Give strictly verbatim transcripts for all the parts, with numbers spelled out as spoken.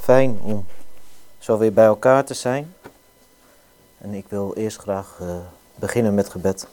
fijn om zo weer bij elkaar te zijn. En ik wil eerst graag uh, beginnen met gebed.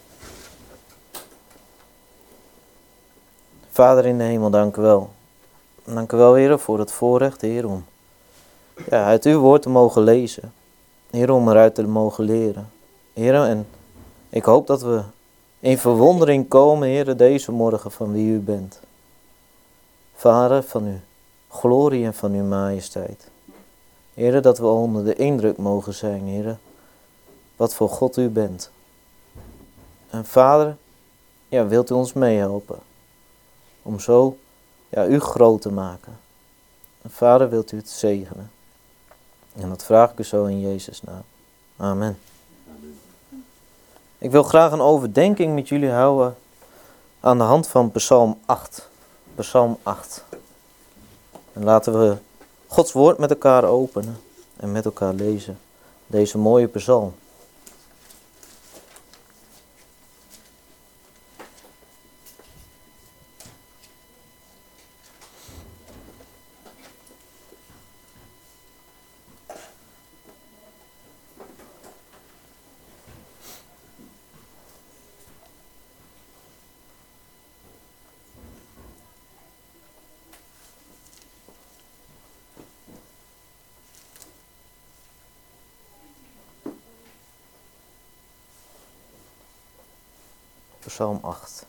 Vader in de hemel, dank u wel. Dank u wel, Heer, voor het voorrecht, Heer, om ja, uit uw woord te mogen lezen. Heer, om eruit te mogen leren. Heer, en ik hoop dat we in verwondering komen, Heer, deze morgen van wie u bent. Vader, van uw glorie en van uw majesteit. Heer, dat we onder de indruk mogen zijn, Heer, wat voor God u bent. En Vader, ja, wilt u ons meehelpen om zo ja, u groot te maken. En Vader, wilt u het zegenen. En dat vraag ik u zo in Jezus' naam. Amen. Amen. Ik wil graag een overdenking met jullie houden aan de hand van Psalm acht. Psalm acht. En laten we Gods woord met elkaar openen en met elkaar lezen. Deze mooie psalm. Psalm acht.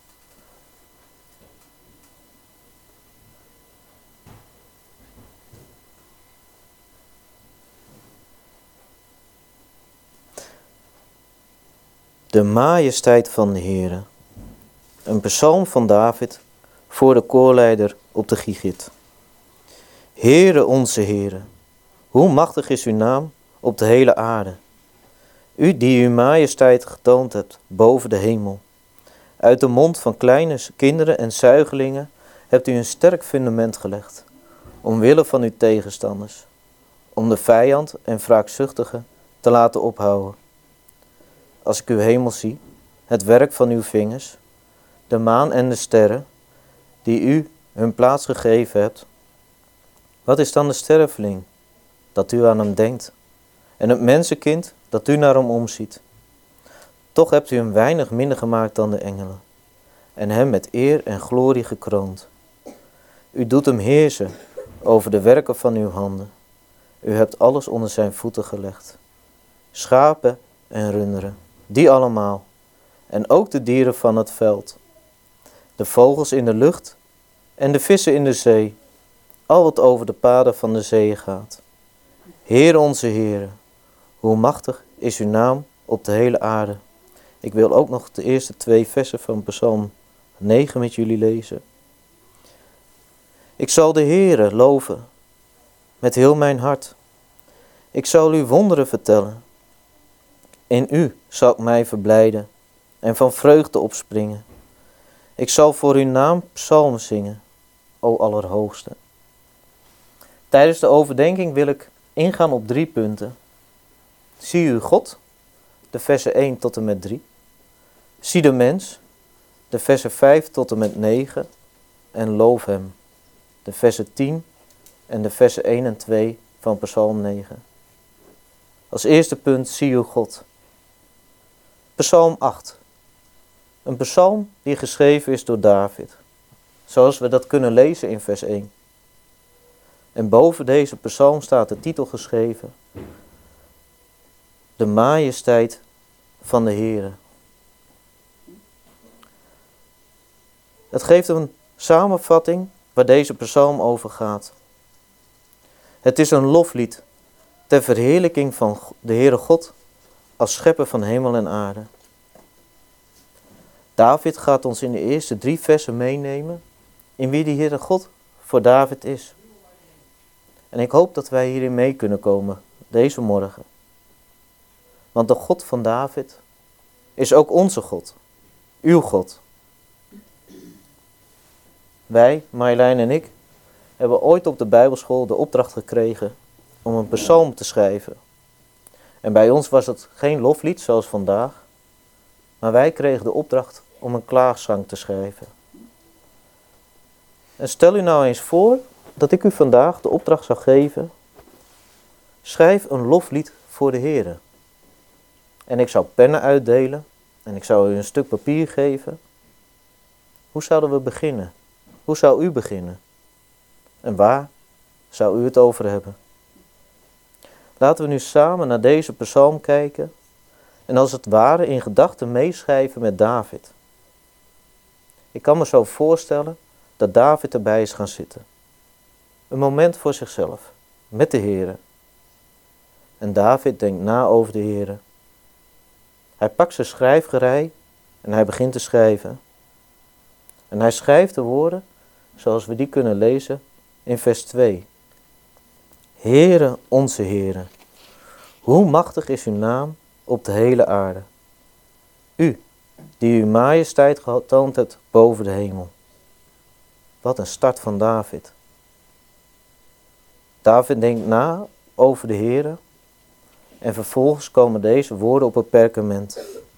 De majesteit van de Heere. Een psalm van David voor de koorleider op de Gigit. Heere onze Heere, hoe machtig is uw naam op de hele aarde. U die uw majesteit getoond hebt boven de hemel. Uit de mond van kleine kinderen en zuigelingen hebt u een sterk fundament gelegd, omwille van uw tegenstanders, om de vijand en wraakzuchtige te laten ophouden. Als ik uw hemel zie, het werk van uw vingers, de maan en de sterren, die u hun plaats gegeven hebt, wat is dan de sterveling, dat u aan hem denkt, en het mensenkind, dat u naar hem omziet? Toch hebt u hem weinig minder gemaakt dan de engelen, en hem met eer en glorie gekroond. U doet hem heersen over de werken van uw handen. U hebt alles onder zijn voeten gelegd. Schapen en runderen, die allemaal, en ook de dieren van het veld. De vogels in de lucht en de vissen in de zee, al wat over de paden van de zee gaat. Heer onze Heere, hoe machtig is uw naam op de hele aarde. Ik wil ook nog de eerste twee versen van Psalm negen met jullie lezen. Ik zal de Heere loven met heel mijn hart. Ik zal u wonderen vertellen. In u zal ik mij verblijden en van vreugde opspringen. Ik zal voor uw naam psalmen zingen, o Allerhoogste. Tijdens de overdenking wil ik ingaan op drie punten. Zie u God, de versen één tot en met drie. Zie de mens, de versen vijf tot en met negen. En loof hem, de versen tien en de versen één en twee van Psalm negen. Als eerste punt, zie u God. Psalm acht. Een psalm die geschreven is door David. Zoals we dat kunnen lezen in vers één. En boven deze psalm staat de titel geschreven: De majesteit van de Heere. Het geeft een samenvatting waar deze psalm over gaat. Het is een loflied ter verheerlijking van de Heere God als schepper van hemel en aarde. David gaat ons in de eerste drie versen meenemen in wie de Heere God voor David is. En ik hoop dat wij hierin mee kunnen komen deze morgen. Want de God van David is ook onze God, uw God. Wij, Marjolein en ik, hebben ooit op de Bijbelschool de opdracht gekregen om een psalm te schrijven. En bij ons was het geen loflied zoals vandaag, maar wij kregen de opdracht om een klaagzang te schrijven. En stel u nou eens voor dat ik u vandaag de opdracht zou geven, schrijf een loflied voor de Heere. En ik zou pennen uitdelen en ik zou u een stuk papier geven. Hoe zouden we beginnen? Hoe zou u beginnen? En waar zou u het over hebben? Laten we nu samen naar deze psalm kijken en als het ware in gedachten meeschrijven met David. Ik kan me zo voorstellen dat David erbij is gaan zitten. Een moment voor zichzelf, met de Heere. En David denkt na over de Heere. Hij pakt zijn schrijfgerei en hij begint te schrijven. En hij schrijft de woorden zoals we die kunnen lezen in vers twee. Heere, onze Heere, hoe machtig is uw naam op de hele aarde. U, die uw majesteit getoond hebt boven de hemel. Wat een start van David. David denkt na over de Heere en vervolgens komen deze woorden op het perkament.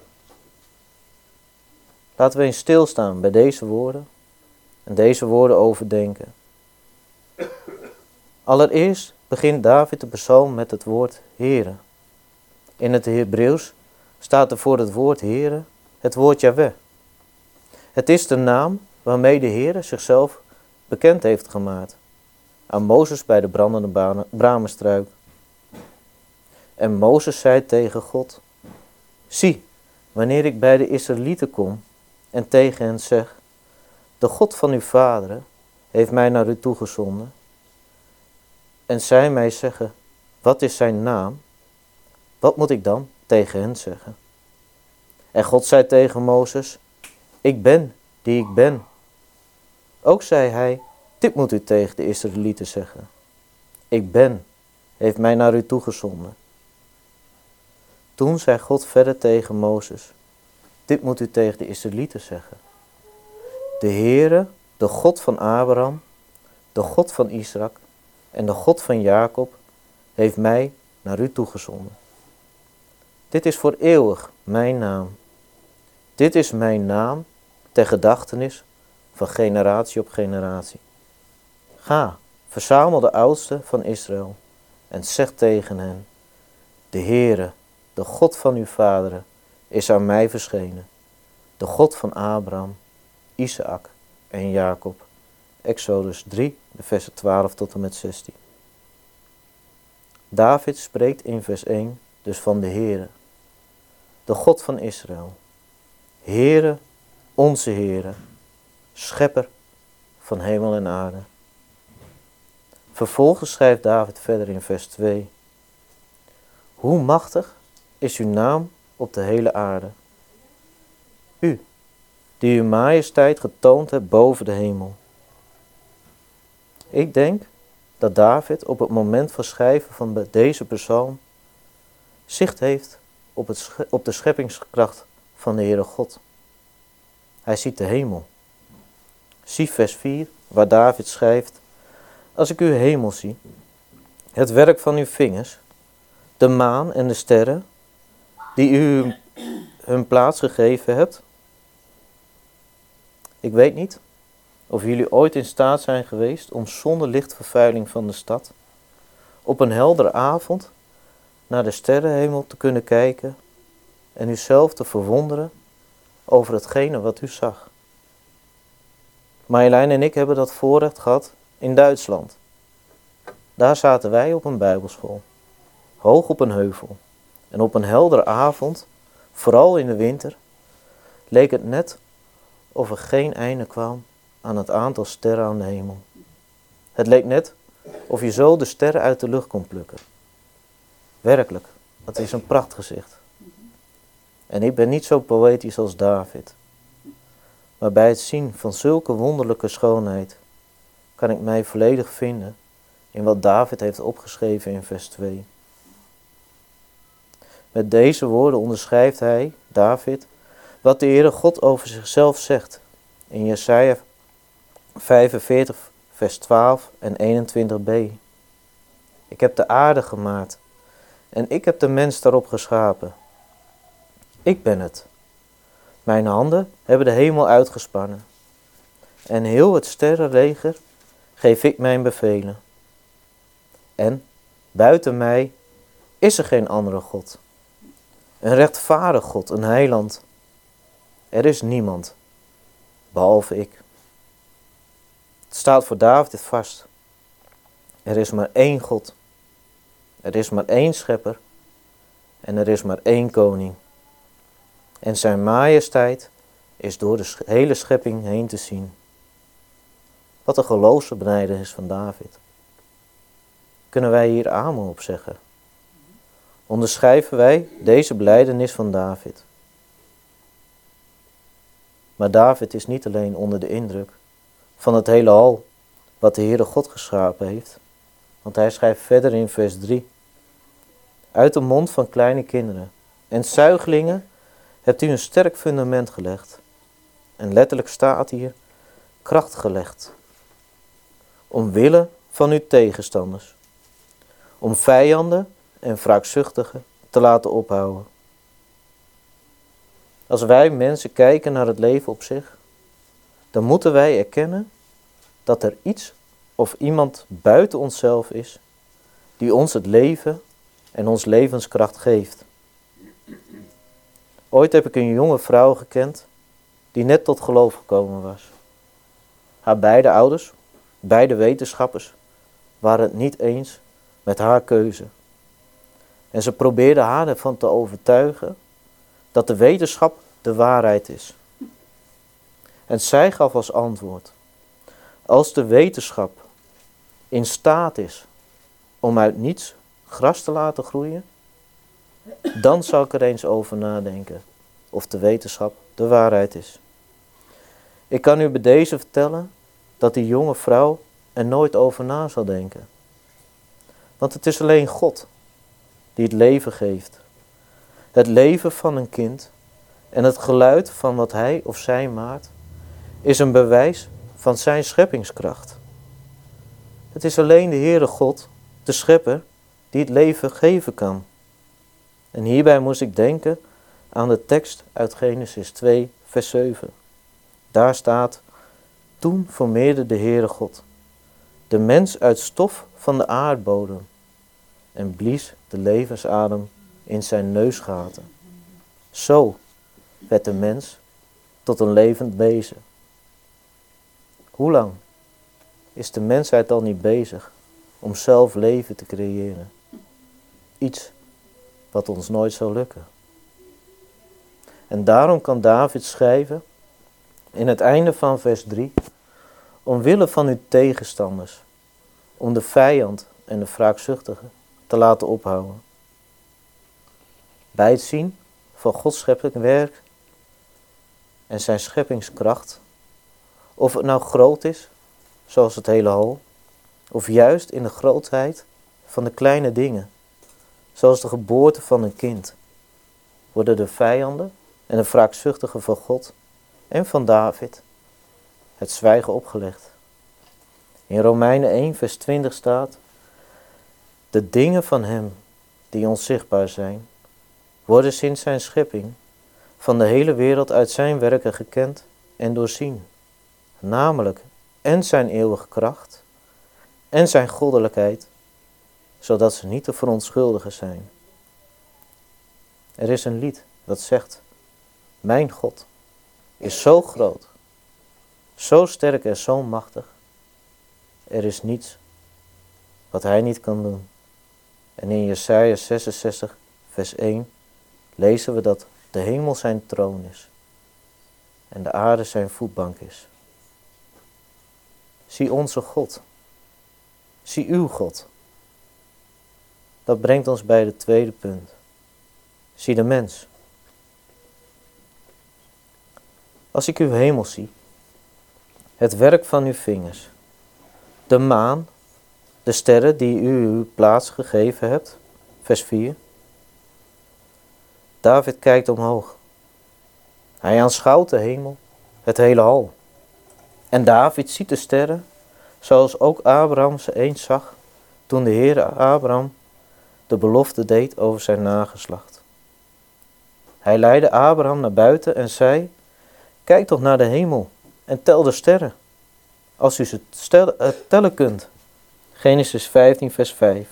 Laten we eens stilstaan bij deze woorden en deze woorden overdenken. Allereerst begint David de psalm met het woord Heere. In het Hebreeuws staat er voor het woord Heere het woord Jahweh. Het is de naam waarmee de Heere zichzelf bekend heeft gemaakt aan Mozes bij de brandende bramenstruik. En Mozes zei tegen God, zie, wanneer ik bij de Israëlieten kom en tegen hen zeg, de God van uw vaderen heeft mij naar u toegezonden. En zij mij zeggen, wat is zijn naam? Wat moet ik dan tegen hen zeggen? En God zei tegen Mozes, ik ben die ik ben. Ook zei hij, dit moet u tegen de Israëlieten zeggen. Ik ben, heeft mij naar u toegezonden. Toen zei God verder tegen Mozes, dit moet u tegen de Israëlieten zeggen. De Heere, de God van Abraham, de God van Isaac en de God van Jacob, heeft mij naar u toegezonden. Dit is voor eeuwig mijn naam. Dit is mijn naam ter gedachtenis van generatie op generatie. Ga, verzamel de oudsten van Israël en zeg tegen hen, de Heere, de God van uw vaderen, is aan mij verschenen. De God van Abraham, Isaac en Jacob. Exodus drie, de versen twaalf tot en met zestien. David spreekt in vers één dus van de Heere, de God van Israël. Heere, onze Heere, schepper van hemel en aarde. Vervolgens schrijft David verder in vers twee. Hoe machtig is uw naam op de hele aarde. U, die uw majesteit getoond hebt boven de hemel. Ik denk dat David op het moment van schrijven van deze psalm zicht heeft op, het, op de scheppingskracht van de Heere God. Hij ziet de hemel. Zie vers vier, waar David schrijft, als ik uw hemel zie, het werk van uw vingers, de maan en de sterren, die u hun plaats gegeven hebt. Ik weet niet of jullie ooit in staat zijn geweest om zonder lichtvervuiling van de stad op een heldere avond naar de sterrenhemel te kunnen kijken en uzelf te verwonderen over hetgene wat u zag. Marjolein en ik hebben dat voorrecht gehad in Duitsland. Daar zaten wij op een bijbelschool, hoog op een heuvel. En op een heldere avond, vooral in de winter, leek het net of er geen einde kwam aan het aantal sterren aan de hemel. Het leek net of je zo de sterren uit de lucht kon plukken. Werkelijk, het is een prachtgezicht. En ik ben niet zo poëtisch als David. Maar bij het zien van zulke wonderlijke schoonheid kan ik mij volledig vinden in wat David heeft opgeschreven in vers twee. Met deze woorden onderschrijft hij, David, wat de Heere God over zichzelf zegt in Jesaja vijfenveertig vers twaalf en eenentwintig b. Ik heb de aarde gemaakt en ik heb de mens daarop geschapen. Ik ben het. Mijn handen hebben de hemel uitgespannen en heel het sterrenleger geef ik mijn bevelen. En buiten mij is er geen andere God. Een rechtvaardig God, een heiland. Er is niemand, behalve ik. Het staat voor David vast. Er is maar één God. Er is maar één schepper. En er is maar één koning. En zijn majesteit is door de hele schepping heen te zien. Wat een geloofsbelijdenis van David. Kunnen wij hier amen op zeggen? Onderschrijven wij deze belijdenis van David. Maar David is niet alleen onder de indruk van het hele al wat de Heere God geschapen heeft. Want hij schrijft verder in vers drie. Uit de mond van kleine kinderen en zuigelingen hebt u een sterk fundament gelegd. En letterlijk staat hier kracht gelegd. Omwille van uw tegenstanders. Om vijanden en wraakzuchtigen te laten ophouden. Als wij mensen kijken naar het leven op zich, dan moeten wij erkennen dat er iets of iemand buiten onszelf is die ons het leven en ons levenskracht geeft. Ooit heb ik een jonge vrouw gekend die net tot geloof gekomen was. Haar beide ouders, beide wetenschappers, waren het niet eens met haar keuze. En ze probeerde haar ervan te overtuigen dat de wetenschap de waarheid is. En zij gaf als antwoord: als de wetenschap in staat is om uit niets gras te laten groeien, dan zal ik er eens over nadenken of de wetenschap de waarheid is. Ik kan u bij deze vertellen dat die jonge vrouw er nooit over na zal denken. Want het is alleen God die het leven geeft. Het leven van een kind en het geluid van wat hij of zij maakt is een bewijs van zijn scheppingskracht. Het is alleen de Heere God, de schepper, die het leven geven kan. En hierbij moest ik denken aan de tekst uit Genesis twee, vers zeven. Daar staat: toen formeerde de Heere God de mens uit stof van de aardbodem en blies de levensadem in zijn neusgaten. Zo werd de mens tot een levend wezen. Hoe lang is de mensheid al niet bezig om zelf leven te creëren? Iets wat ons nooit zal lukken. En daarom kan David schrijven in het einde van vers drie: omwille van uw tegenstanders, om de vijand en de wraakzuchtige te laten ophouden. Bij het zien van Gods scheppingwerk en zijn scheppingskracht, of het nou groot is, zoals het hele heelal, of juist in de grootheid van de kleine dingen, zoals de geboorte van een kind, worden de vijanden en de wraakzuchtigen van God en van David het zwijgen opgelegd. In Romeinen één vers twintig staat: de dingen van hem die onzichtbaar zijn, worden sinds zijn schepping van de hele wereld uit zijn werken gekend en doorzien, namelijk en zijn eeuwige kracht en zijn goddelijkheid, zodat ze niet te verontschuldigen zijn. Er is een lied dat zegt: mijn God is zo groot, zo sterk en zo machtig, er is niets wat hij niet kan doen. En in Jesaja zesenzestig vers één lezen we dat de hemel zijn troon is en de aarde zijn voetbank is. Zie onze God. Zie uw God. Dat brengt ons bij het tweede punt. Zie de mens. Als ik uw hemel zie, het werk van uw vingers, de maan, de sterren die u uw plaats gegeven hebt, vers vier. David kijkt omhoog. Hij aanschouwt de hemel, het hele heelal. En David ziet de sterren, zoals ook Abraham ze eens zag, toen de Heere Abraham de belofte deed over zijn nageslacht. Hij leidde Abraham naar buiten en zei: kijk toch naar de hemel en tel de sterren, als u ze stel, uh, tellen kunt. Genesis vijftien vers vijf.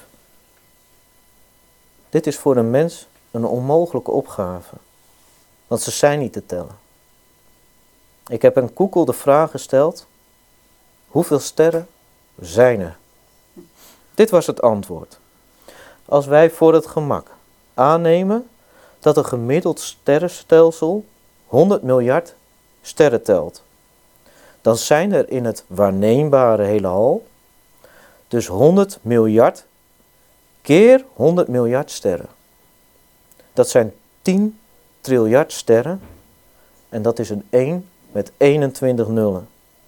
Dit is voor een mens een onmogelijke opgave, want ze zijn niet te tellen. Ik heb aan Google de vraag gesteld, hoeveel sterren zijn er? Dit was het antwoord. Als wij voor het gemak aannemen dat een gemiddeld sterrenstelsel honderd miljard sterren telt, dan zijn er in het waarneembare heelal dus honderd miljard keer honderd miljard sterren. Dat zijn tien triljard sterren en dat is een één met eenentwintig nullen.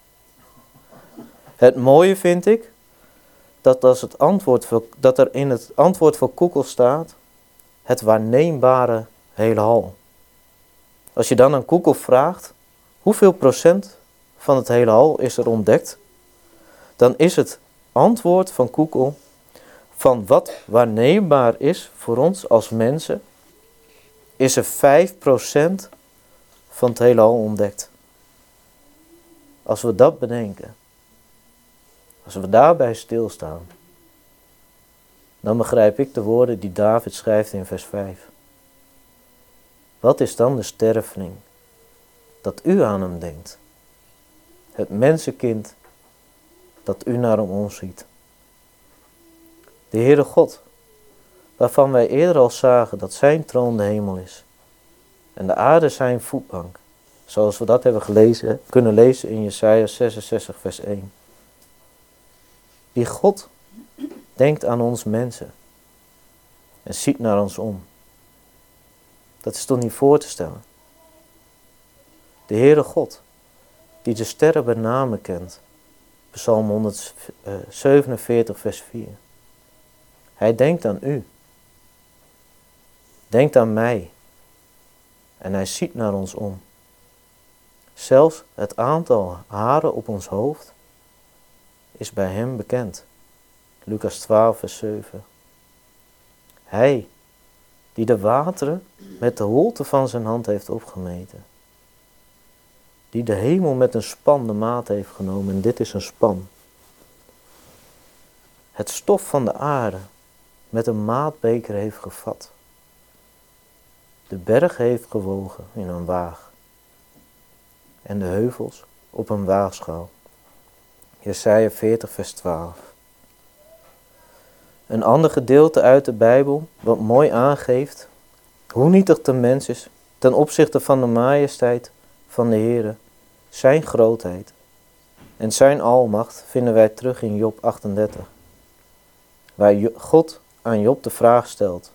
Het mooie vind ik dat, als het antwoord voor, dat er in het antwoord voor Google staat het waarneembare heelal. Als je dan aan Google vraagt hoeveel procent van het heelal is er ontdekt, dan is het antwoord van Google van wat waarneembaar is voor ons als mensen, is er vijf procent van het heelal ontdekt. Als we dat bedenken, als we daarbij stilstaan, dan begrijp ik de woorden die David schrijft in vers vijf. Wat is dan de sterveling dat u aan hem denkt? Het mensenkind dat u naar hem omziet. De Heere God, waarvan wij eerder al zagen dat zijn troon de hemel is en de aarde zijn voetbank, zoals we dat hebben gelezen, kunnen lezen in Jesaja zesenzestig vers één. Die God denkt aan ons mensen en ziet naar ons om. Dat is toch niet voor te stellen. De Heere God, die de sterren bij name kent, Psalm honderdzevenenveertig vers vier. Hij denkt aan u. Denkt aan mij. En hij ziet naar ons om. Zelfs het aantal haren op ons hoofd is bij hem bekend. Lucas twaalf vers zeven. Hij die de wateren met de holte van zijn hand heeft opgemeten. Die de hemel met een span de maat heeft genomen. En dit is een span. Het stof van de aarde met een maatbeker heeft gevat. De berg heeft gewogen in een waag. En de heuvels op een waagschaal. Jesaja veertig vers twaalf. Een ander gedeelte uit de Bijbel wat mooi aangeeft hoe nietig de mens is ten opzichte van de majesteit van de Heere, zijn grootheid en zijn almacht vinden wij terug in Job achtendertig. Waar God aan Job de vraag stelt: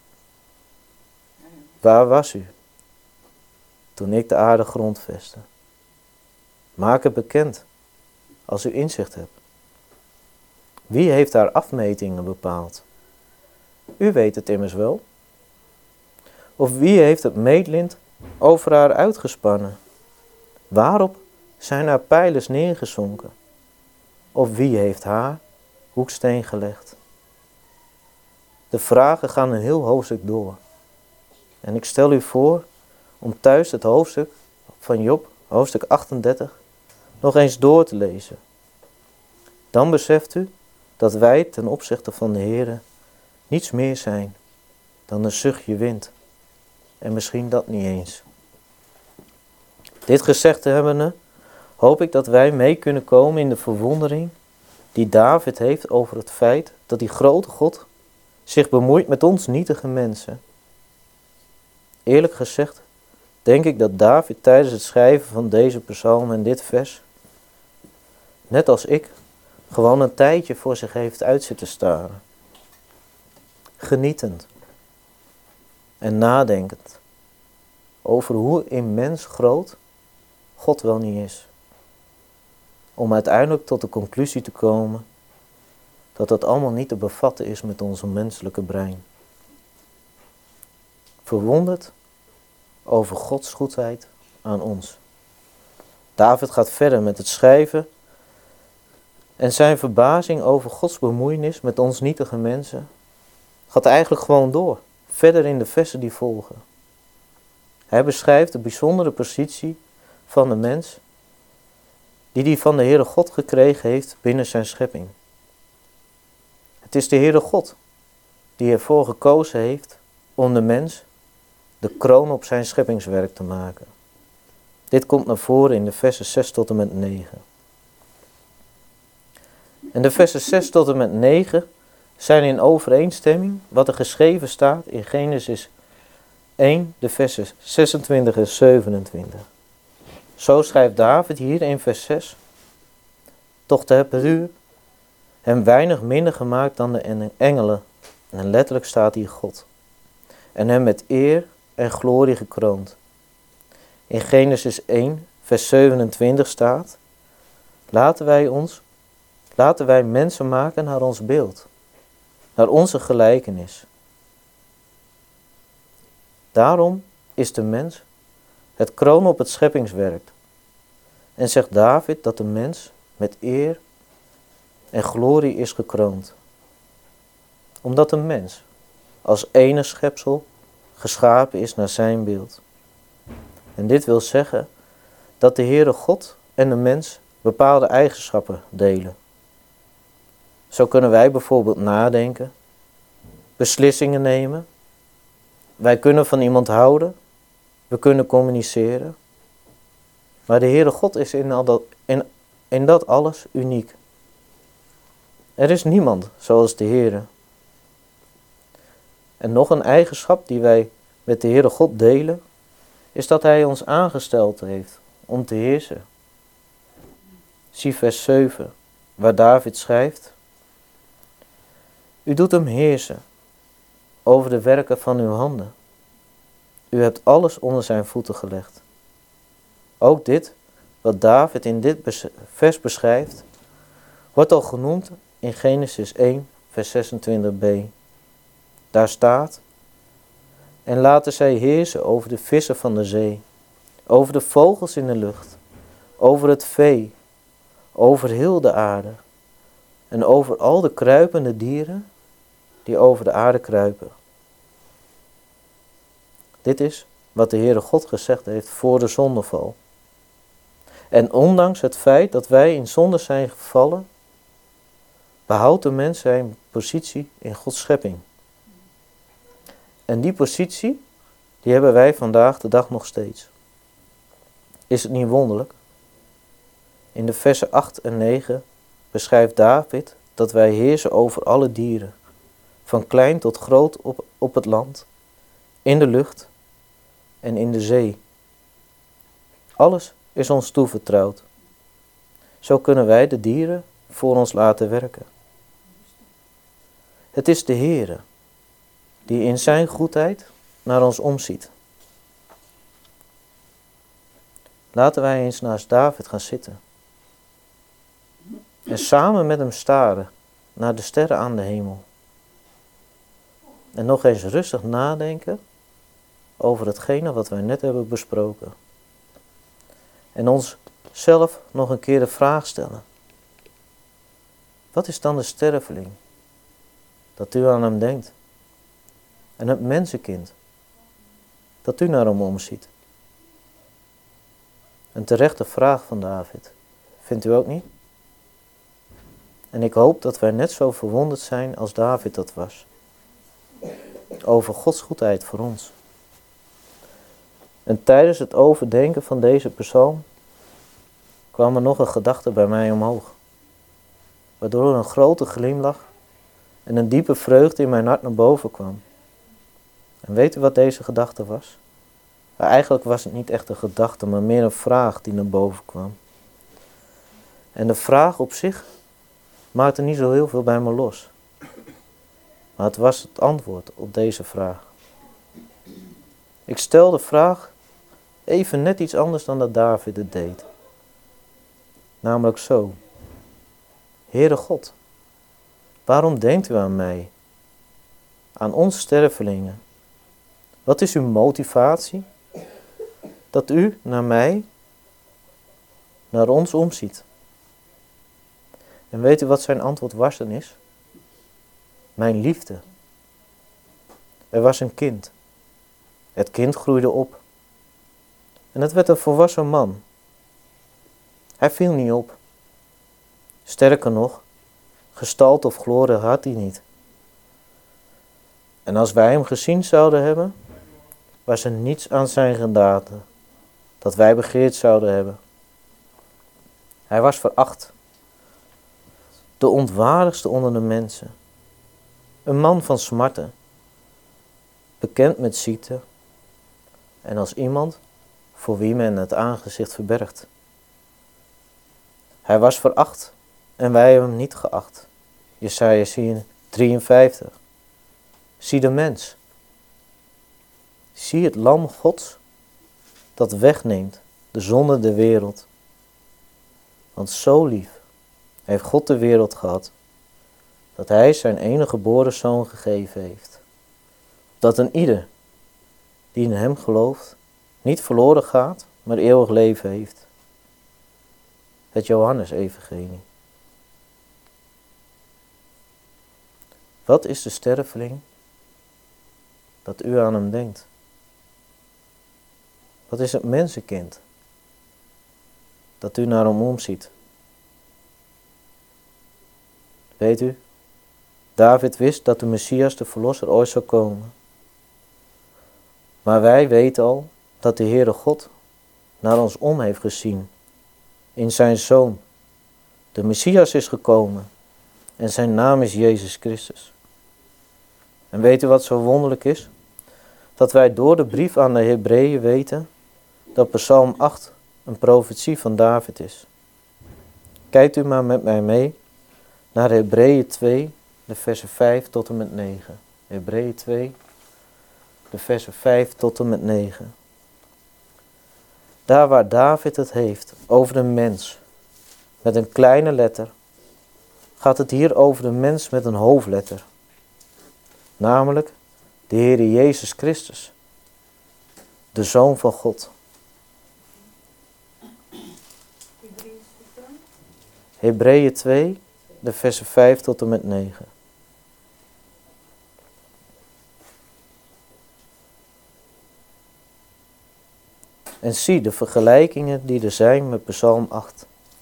waar was u toen ik de aarde grondvestte? Maak het bekend als u inzicht hebt. Wie heeft haar afmetingen bepaald? U weet het immers wel. Of wie heeft het meetlint over haar uitgespannen? Waarop zijn haar pijlers neergezonken? Of wie heeft haar hoeksteen gelegd? De vragen gaan een heel hoofdstuk door. En ik stel u voor om thuis het hoofdstuk van Job, hoofdstuk achtendertig, nog eens door te lezen. Dan beseft u dat wij ten opzichte van de Heere niets meer zijn dan een zuchtje wind. En misschien dat niet eens. Dit gezegd hebbende, hoop ik dat wij mee kunnen komen in de verwondering die David heeft over het feit dat die grote God zich bemoeit met ons nietige mensen. Eerlijk gezegd denk ik dat David tijdens het schrijven van deze psalm en dit vers, net als ik, gewoon een tijdje voor zich heeft uit zitten staren. Genietend en nadenkend over hoe immens groot God wel niet is. Om uiteindelijk tot de conclusie te komen dat dat allemaal niet te bevatten is met onze menselijke brein. Verwonderd over Gods goedheid aan ons. David gaat verder met het schrijven en zijn verbazing over Gods bemoeienis met ons nietige mensen gaat eigenlijk gewoon door, verder in de versen die volgen. Hij beschrijft de bijzondere positie van de mens die hij van de Heere God gekregen heeft binnen zijn schepping. Het is de Heere God die ervoor gekozen heeft om de mens de kroon op zijn scheppingswerk te maken. Dit komt naar voren in de versen zes tot en met negen. En de versen zes tot en met negen zijn in overeenstemming wat er geschreven staat in Genesis één, de versen zesentwintig en zevenentwintig. Zo schrijft David hier in vers zes. Toch hebt u hem weinig minder gemaakt dan de engelen. En letterlijk staat hier God. En hem met eer en glorie gekroond. In Genesis één, vers zevenentwintig staat. Laten wij ons, laten wij mensen maken naar ons beeld. Naar onze gelijkenis. Daarom is de mens het kroon op het scheppingswerk. En zegt David dat de mens met eer en glorie is gekroond. Omdat de mens als ene schepsel geschapen is naar zijn beeld. En dit wil zeggen dat de Heere God en de mens bepaalde eigenschappen delen. Zo kunnen wij bijvoorbeeld nadenken, beslissingen nemen. Wij kunnen van iemand houden, we kunnen communiceren. Maar de Heere God is in, al dat, in, in dat alles uniek. Er is niemand zoals de Heere. En nog een eigenschap die wij met de Heere God delen, is dat Hij ons aangesteld heeft om te heersen. Zie vers zeven, waar David schrijft. U doet hem heersen over de werken van uw handen. U hebt alles onder zijn voeten gelegd. Ook dit, wat David in dit vers beschrijft, wordt al genoemd in Genesis één, vers zesentwintig b. Daar staat, en laten zij heersen over de vissen van de zee, over de vogels in de lucht, over het vee, over heel de aarde en over al de kruipende dieren die over de aarde kruipen. Dit is wat de Heere God gezegd heeft voor de zondeval. En ondanks het feit dat wij in zonde zijn gevallen, behoudt de mens zijn positie in Gods schepping. En die positie, die hebben wij vandaag de dag nog steeds. Is het niet wonderlijk? In de versen acht en negen beschrijft David dat wij heersen over alle dieren, van klein tot groot op, op het land, in de lucht en in de zee. Alles is ons toevertrouwd. Zo kunnen wij de dieren voor ons laten werken. Het is de Heere die in zijn goedheid naar ons omziet. Laten wij eens naast David gaan zitten en samen met hem staren naar de sterren aan de hemel. En nog eens rustig nadenken over hetgene wat wij net hebben besproken. En ons zelf nog een keer de vraag stellen. Wat is dan de sterveling? Dat u aan hem denkt. En het mensenkind. Dat u naar hem omziet. Een terechte vraag van David. Vindt u ook niet? En ik hoop dat wij net zo verwonderd zijn als David dat was. Over Gods goedheid voor ons. En tijdens het overdenken van deze psalm kwam er nog een gedachte bij mij omhoog. Waardoor een grote glimlach en een diepe vreugde in mijn hart naar boven kwam. En weet u wat deze gedachte was? Maar eigenlijk was het niet echt een gedachte, maar meer een vraag die naar boven kwam. En de vraag op zich maakte niet zo heel veel bij me los. Maar het was het antwoord op deze vraag. Ik stel de vraag even net iets anders dan dat David het deed. Namelijk zo. Heere God, waarom denkt u aan mij? Aan ons stervelingen. Wat is uw motivatie? Dat u naar mij, naar ons omziet. En weet u wat zijn antwoord was dan is? Mijn liefde. Er was een kind. Het kind groeide op. En het werd een volwassen man. Hij viel niet op. Sterker nog, gestalte of glorie had hij niet. En als wij hem gezien zouden hebben, was er niets aan zijn gedaante dat wij begeerd zouden hebben. Hij was veracht, de ontwaardigste onder de mensen, een man van smarten, bekend met ziekte en als iemand voor wie men het aangezicht verbergt. Hij was veracht en wij hebben hem niet geacht. Jesaja drieënvijftig. Zie de mens. Zie het lam Gods dat wegneemt de zonde der wereld. Want zo lief heeft God de wereld gehad, dat hij zijn enige geboren zoon gegeven heeft. Dat een ieder die in hem gelooft niet verloren gaat, maar eeuwig leven heeft. Het Johannes-evangelie. Wat is de sterveling dat u aan hem denkt? Wat is het mensenkind dat u naar hem omziet? Weet u, David wist dat de Messias, de Verlosser, ooit zou komen. Maar wij weten al dat de Heere God naar ons om heeft gezien. In zijn Zoon. De Messias is gekomen. En zijn naam is Jezus Christus. En weet u wat zo wonderlijk is? Dat wij door de brief aan de Hebreeën weten dat Psalm acht een profetie van David is. Kijkt u maar met mij mee naar Hebreeën twee, de versen vijf tot en met negen. Hebreeën twee, de versen vijf tot en met negen. Daar waar David het heeft over de mens met een kleine letter, gaat het hier over de mens met een hoofdletter. Namelijk de Heere Jezus Christus, de Zoon van God. Hebreeën twee, de versen vijf tot en met negen. En zie de vergelijkingen die er zijn met Psalm acht.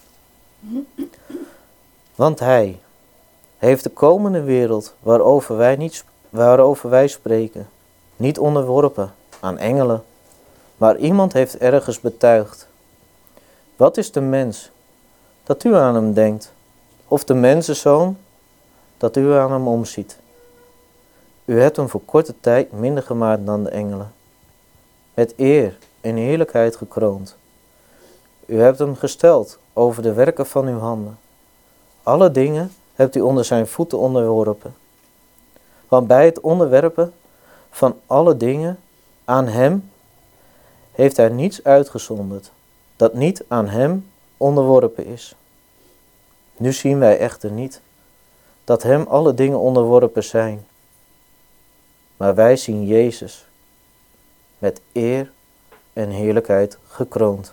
Want hij heeft de komende wereld waarover wij, niet, waarover wij spreken, niet onderworpen aan engelen, maar iemand heeft ergens betuigd. Wat is de mens, dat u aan hem denkt, of de mensenzoon, dat u aan hem omziet? U hebt hem voor korte tijd minder gemaakt dan de engelen, met eer en heerlijkheid gekroond. U hebt hem gesteld over de werken van uw handen. Alle dingen hebt u onder zijn voeten onderworpen. Want bij het onderwerpen van alle dingen aan hem heeft hij niets uitgezonderd, dat niet aan hem onderworpen is. Nu zien wij echter niet dat hem alle dingen onderworpen zijn. Maar wij zien Jezus met eer en heerlijkheid gekroond.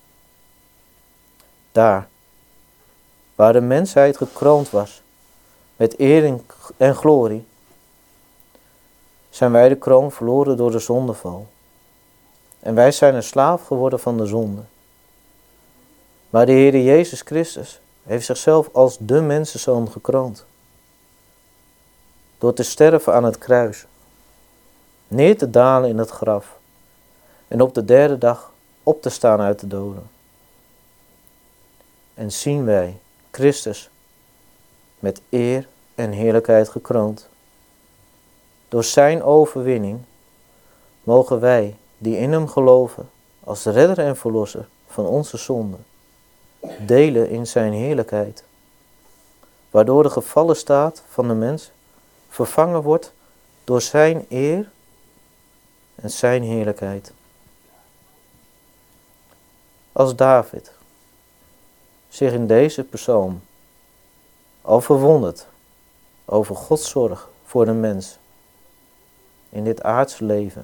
Daar, waar de mensheid gekroond was met eer en glorie, zijn wij de kroon verloren door de zondeval. En wij zijn een slaaf geworden van de zonde. Maar de Heere Jezus Christus heeft zichzelf als de mensenzoon gekroond. Door te sterven aan het kruis, neer te dalen in het graf en op de derde dag op te staan uit de doden. En zien wij Christus met eer en heerlijkheid gekroond. Door zijn overwinning mogen wij, die in hem geloven, als redder en verlosser van onze zonden, delen in zijn heerlijkheid, waardoor de gevallen staat van de mens vervangen wordt door zijn eer en zijn heerlijkheid. Als David zich in deze psalm al verwondert over Gods zorg voor de mens in dit aardse leven,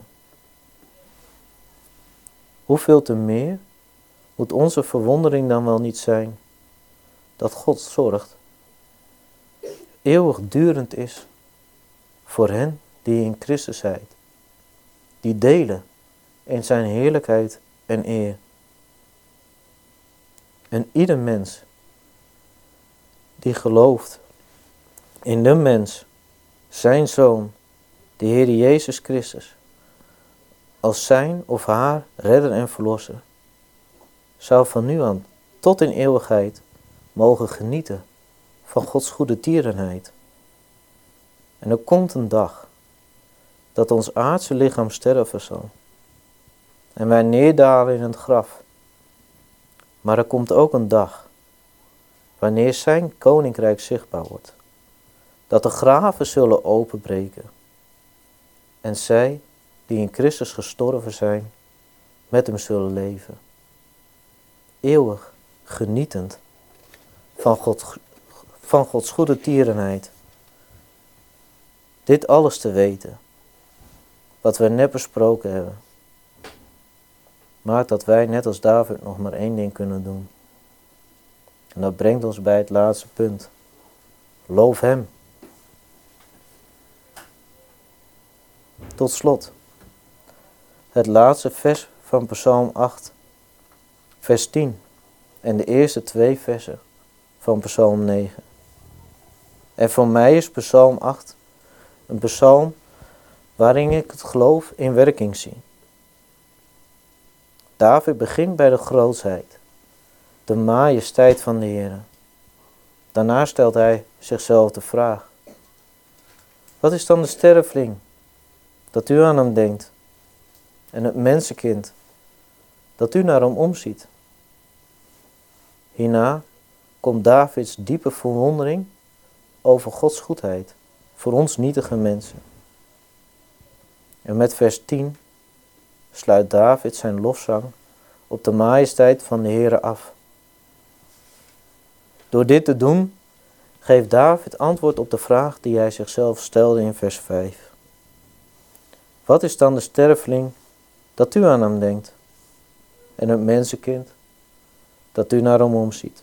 hoeveel te meer moet onze verwondering dan wel niet zijn dat Gods zorg eeuwigdurend is voor hen die in Christus zijn, die delen in zijn heerlijkheid en eer. En ieder mens die gelooft in de mens, zijn Zoon, de Heer Jezus Christus, als zijn of haar redder en verlosser, zou van nu aan tot in eeuwigheid mogen genieten van Gods goede tierenheid. En er komt een dag dat ons aardse lichaam sterven zal en wij neerdalen in het graf. Maar er komt ook een dag wanneer zijn koninkrijk zichtbaar wordt, dat de graven zullen openbreken en zij die in Christus gestorven zijn, met hem zullen leven. Eeuwig genietend van, God, van Gods goede tierenheid. Dit alles te weten, wat we net besproken hebben, maakt dat wij net als David nog maar één ding kunnen doen. En dat brengt ons bij het laatste punt. Loof hem. Tot slot, het laatste vers van Psalm acht, vers tien en de eerste twee versen van Psalm negen. En voor mij is Psalm acht een psalm waarin ik het geloof in werking zie. David begint bij de grootsheid, de majesteit van de Heer. Daarna stelt hij zichzelf de vraag: wat is dan de sterveling dat u aan hem denkt en het mensenkind dat u naar hem omziet? Hierna komt Davids diepe verwondering over Gods goedheid voor ons nietige mensen. En met vers tien sluit David zijn lofzang op de majesteit van de Heere af. Door dit te doen geeft David antwoord op de vraag die hij zichzelf stelde in vers vijf. Wat is dan de sterveling dat u aan hem denkt en het mensenkind dat u naar hem omziet?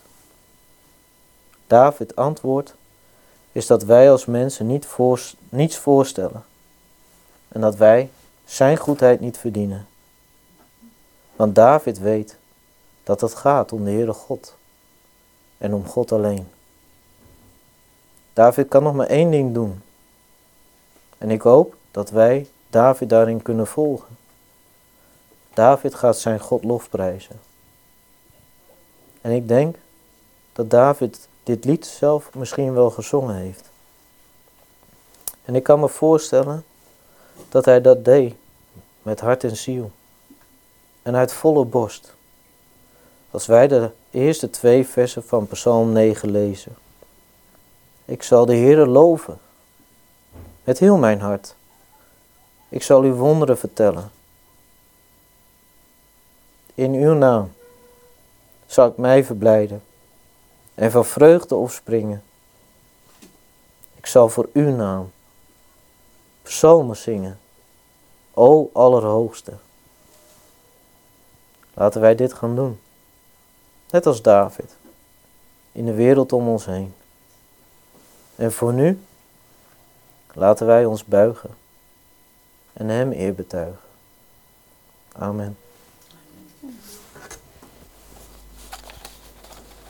David antwoord is dat wij als mensen niet voor, niets voorstellen en dat wij zijn goedheid niet verdienen. Want David weet dat het gaat om de Heere God en om God alleen. David kan nog maar één ding doen. En ik hoop dat wij David daarin kunnen volgen. David gaat zijn God lofprijzen. En ik denk dat David dit lied zelf misschien wel gezongen heeft. En ik kan me voorstellen dat hij dat deed met hart en ziel. En uit volle borst. Als wij de eerste twee versen van Psalm negen lezen. Ik zal de Heere loven met heel mijn hart. Ik zal uw wonderen vertellen. In uw naam zal ik mij verblijden en van vreugde opspringen. Ik zal voor uw naam psalmen zingen, o Allerhoogste. Laten wij dit gaan doen, net als David, in de wereld om ons heen. En voor nu, laten wij ons buigen en hem eer betuigen. Amen.